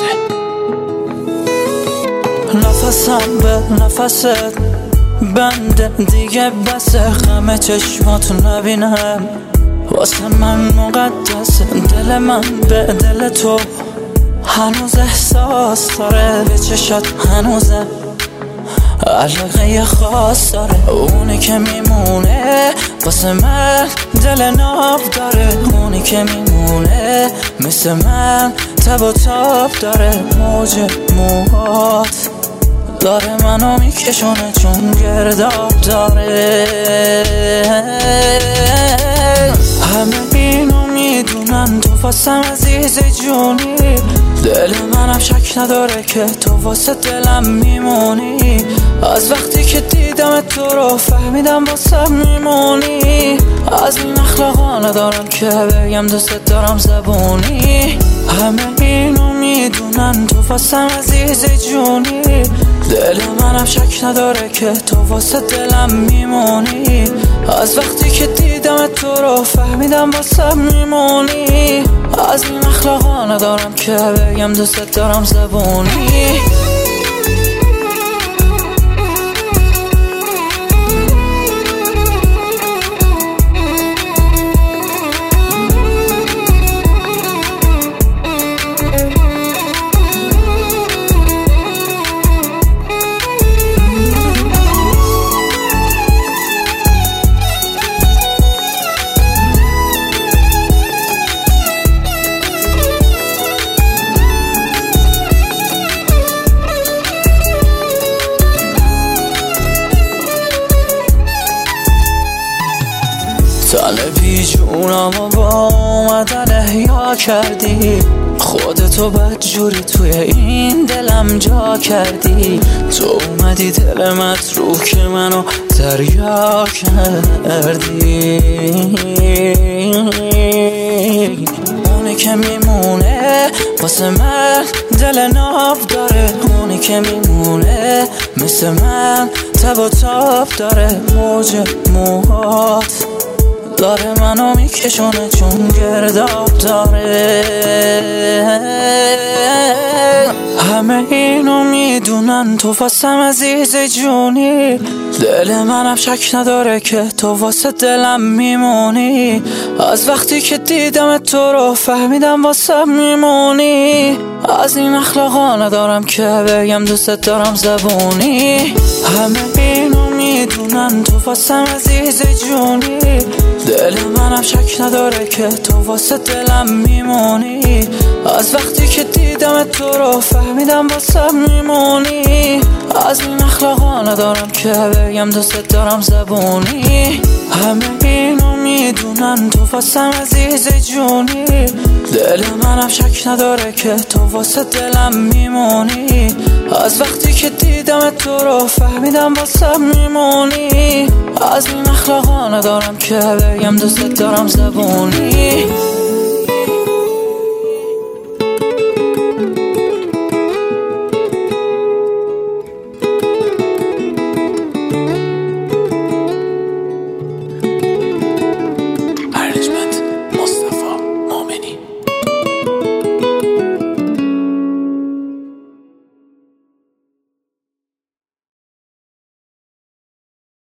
نفسم به نفست بنده دیگه بسه، غم چشماتو نبینم واسه من مقدسه. دل من به دل تو هنوز احساس داره، به چشات هنوزه علاقه خاص داره. اونی که میمونه واسه من دل ناب داره، اونی که میمونه مثل من تب و تاب داره. موج موهات داره منو میکشونه چون گرداب داره. همه اینو میدونن تو واسم عزیز جونی، دل منم شک نداره که تو واسه دلم میمونی. از وقتی که دیدم تو رو فهمیدم واسم میمونی. از این اخلاقا ندارم که بگم دوست دارم زبونی. همه اینو میدونن تو واسم عزیز جونی، دل منم شک نداره که تو واسه دلم میمونی. از وقتی که دیدم تو رو فهمیدم واسم میمونی. از این اخلاقا ندارم که بگم دوست دارم زبونی. طالبی جونم و با اومدن احیا کردی، خودتو بدجوری توی این دلم جا کردی. تو اومدی دل متروک منو دریا کردی. اونی که میمونه واسه من دل ناب داره، اونی که میمونه مثل من تب و تاب داره. موج موهات داره منو میکشونه چون گرداب داره. همه اینو میدونن تو واسم عزیز جونی، دل منم شک نداره که تو واسه دلم میمونی. از وقتی که دیدم تو رو فهمیدم واسم میمونی. از این اخلاقا ندارم که بگم دوست دارم زبونی. همه اینو میدونن تو واسم عزیز جونی، دل منم شک نداره که تو واسه دلم میمونی. از وقتی که دیدم تو رو فهمیدم واسم میمونی. از این اخلاقا ندارم که بگم دوست دارم زبونی. همه اینو میدونن تو واسم عزیز جونی، دل منم شک نداره که تو واسه دلم میمونی. از وقتی که دیدم تو رو فهمیدم واسم میمونی. از این اخلاقا ندارم که بگم دوست دارم زبونی.